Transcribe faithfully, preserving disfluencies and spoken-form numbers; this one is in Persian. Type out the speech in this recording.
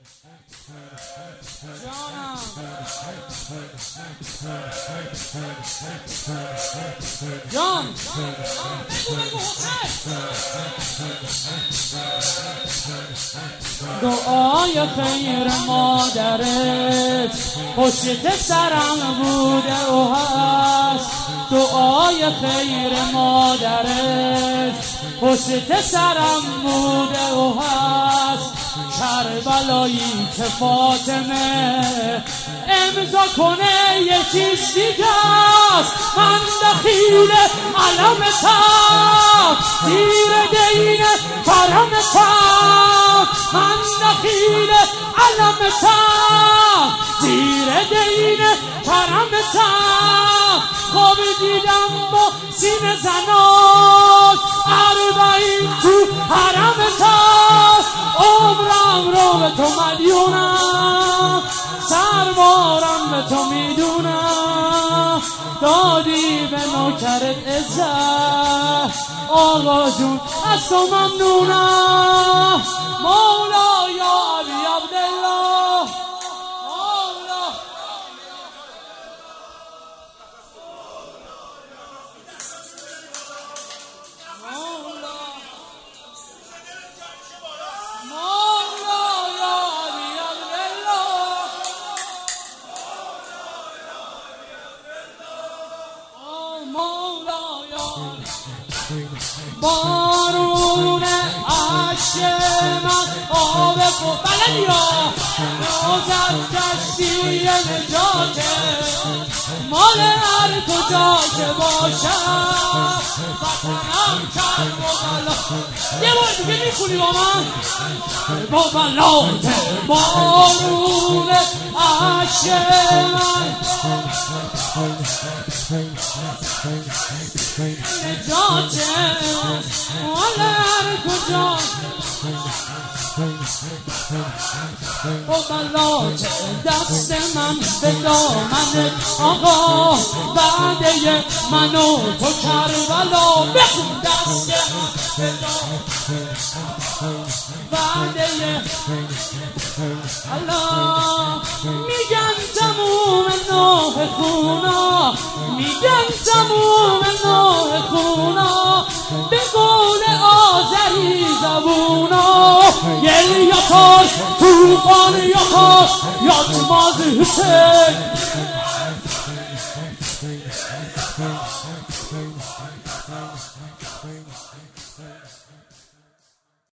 جانم جان دعای خیر مادرت پشت سرم بوده و هست، دعای خیر مادرت پشت سرم بوده و هست. کربلایی که فاطمه امضا کنه یه چیز دیگه است. من دخیل علمتم زیر دین کرمتم، من دخیل علمتم زیر دین کرمتم. خواب دیدم با سینه زنان اربعین تو حرمتم. عمرم رو به تو مدیونم، سربارم به تو میدونم. دادی به نوکرت عزت آقا جون از تو ممنونم. مولا یا ابی عبدالله، مولا بارون عشق من آب بلدی را روزت کشتی نجاته مال هر کجا که باشم وطنم کرد و بلا. یه بار دیگه میخونی با من با بلاته. بارون عشق من نجاته مال هر کجا با بلاته. دست من به دامنت آقا بعده من و تو کربلا. بخون دست من به بعده الله. میگن تموم نوح خونا، میگن تموم نوح خونا، به قول آذری زبونا. یل یکار توفان یکار یادماز حسین